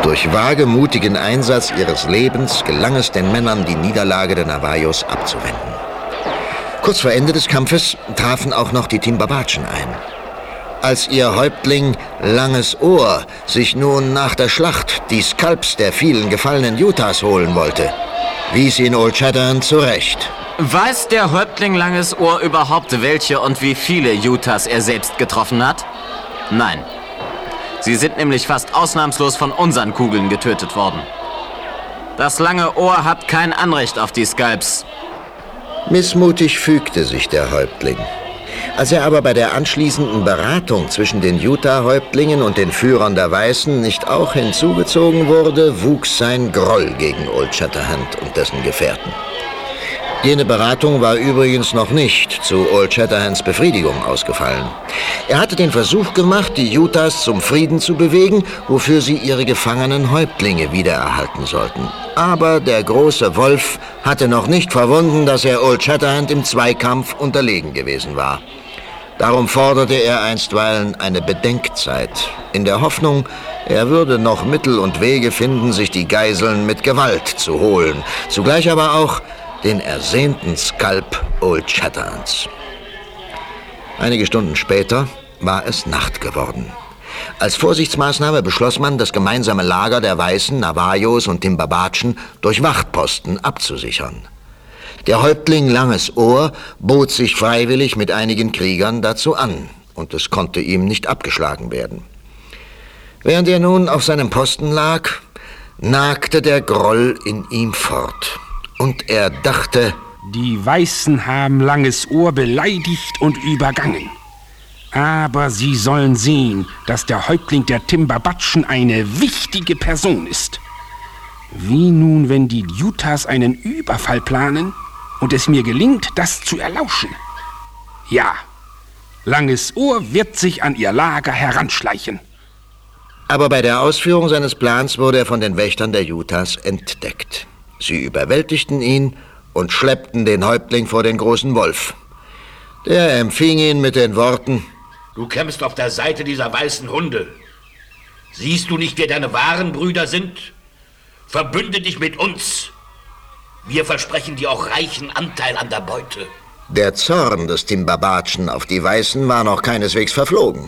Durch wagemutigen Einsatz ihres Lebens gelang es den Männern, die Niederlage der Navajos abzuwenden. Kurz vor Ende des Kampfes trafen auch noch die Timbabatschen ein. Als ihr Häuptling Langes Ohr sich nun nach der Schlacht die Skalps der vielen gefallenen Utahs holen wollte, wies ihn Old Shatterhand zurecht. Weiß der Häuptling Langes Ohr überhaupt, welche und wie viele Utahs er selbst getroffen hat? Nein. Sie sind nämlich fast ausnahmslos von unseren Kugeln getötet worden. Das Lange Ohr hat kein Anrecht auf die Skalps. Missmutig fügte sich der Häuptling. Als er aber bei der anschließenden Beratung zwischen den Utah-Häuptlingen und den Führern der Weißen nicht auch hinzugezogen wurde, wuchs sein Groll gegen Old Shatterhand und dessen Gefährten. Jene Beratung war übrigens noch nicht zu Old Shatterhands Befriedigung ausgefallen. Er hatte den Versuch gemacht, die Utahs zum Frieden zu bewegen, wofür sie ihre gefangenen Häuptlinge wiedererhalten sollten. Aber der große Wolf hatte noch nicht verwunden, dass er Old Shatterhand im Zweikampf unterlegen gewesen war. Darum forderte er einstweilen eine Bedenkzeit, in der Hoffnung, er würde noch Mittel und Wege finden, sich die Geiseln mit Gewalt zu holen, zugleich aber auch den ersehnten Skalp Old Shatterhands. Einige Stunden später war es Nacht geworden. Als Vorsichtsmaßnahme beschloss man, das gemeinsame Lager der Weißen, Navajos und Timbabatschen durch Wachtposten abzusichern. Der Häuptling Langes Ohr bot sich freiwillig mit einigen Kriegern dazu an, und es konnte ihm nicht abgeschlagen werden. Während er nun auf seinem Posten lag, nagte der Groll in ihm fort. Und er dachte: Die Weißen haben Langes Ohr beleidigt und übergangen. Aber sie sollen sehen, dass der Häuptling der Timbabatschen eine wichtige Person ist. Wie nun, wenn die Utahs einen Überfall planen und es mir gelingt, das zu erlauschen? Ja, Langes Ohr wird sich an ihr Lager heranschleichen. Aber bei der Ausführung seines Plans wurde er von den Wächtern der Utahs entdeckt. Sie überwältigten ihn und schleppten den Häuptling vor den großen Wolf. Der empfing ihn mit den Worten: Du kämpfst auf der Seite dieser weißen Hunde. Siehst du nicht, wer deine wahren Brüder sind? Verbünde dich mit uns. Wir versprechen dir auch reichen Anteil an der Beute. Der Zorn des Timbabatschen auf die Weißen war noch keineswegs verflogen.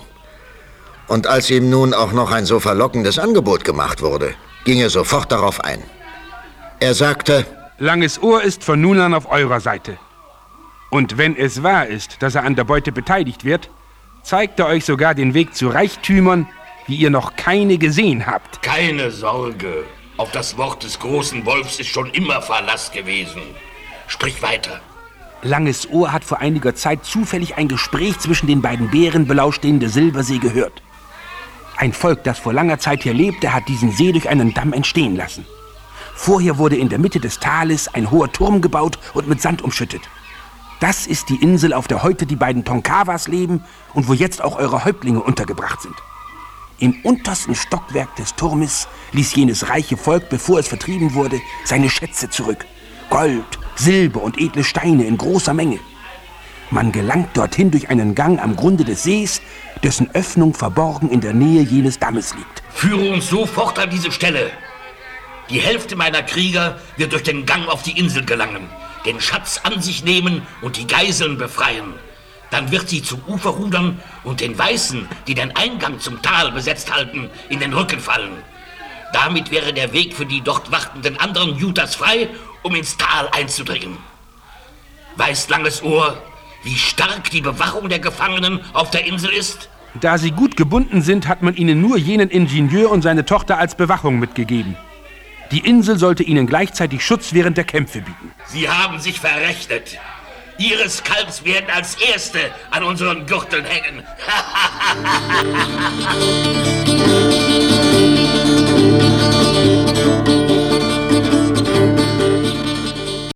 Und als ihm nun auch noch ein so verlockendes Angebot gemacht wurde, ging er sofort darauf ein. Er sagte: Langes Ohr ist von nun an auf eurer Seite. Und wenn es wahr ist, dass er an der Beute beteiligt wird, zeigt er euch sogar den Weg zu Reichtümern, wie ihr noch keine gesehen habt. Keine Sorge. Auf das Wort des großen Wolfs ist schon immer Verlass gewesen. Sprich weiter. Langes Ohr hat vor einiger Zeit zufällig ein Gespräch zwischen den beiden Bären belauscht, in der Silbersee gehört. Ein Volk, das vor langer Zeit hier lebte, hat diesen See durch einen Damm entstehen lassen. Vorher wurde in der Mitte des Tales ein hoher Turm gebaut und mit Sand umschüttet. Das ist die Insel, auf der heute die beiden Tonkawas leben und wo jetzt auch eure Häuptlinge untergebracht sind. Im untersten Stockwerk des Turmes ließ jenes reiche Volk, bevor es vertrieben wurde, seine Schätze zurück. Gold, Silber und edle Steine in großer Menge. Man gelangt dorthin durch einen Gang am Grunde des Sees, dessen Öffnung verborgen in der Nähe jenes Dammes liegt. Führe uns sofort an diese Stelle. Die Hälfte meiner Krieger wird durch den Gang auf die Insel gelangen, den Schatz an sich nehmen und die Geiseln befreien. Dann wird sie zum Ufer rudern und den Weißen, die den Eingang zum Tal besetzt halten, in den Rücken fallen. Damit wäre der Weg für die dort wartenden anderen Utahs frei, um ins Tal einzudringen. Weiß Langes Ohr, wie stark die Bewachung der Gefangenen auf der Insel ist? Da sie gut gebunden sind, hat man ihnen nur jenen Ingenieur und seine Tochter als Bewachung mitgegeben. Die Insel sollte ihnen gleichzeitig Schutz während der Kämpfe bieten. Sie haben sich verrechnet. Ihre Skalps werden als Erste an unseren Gürteln hängen.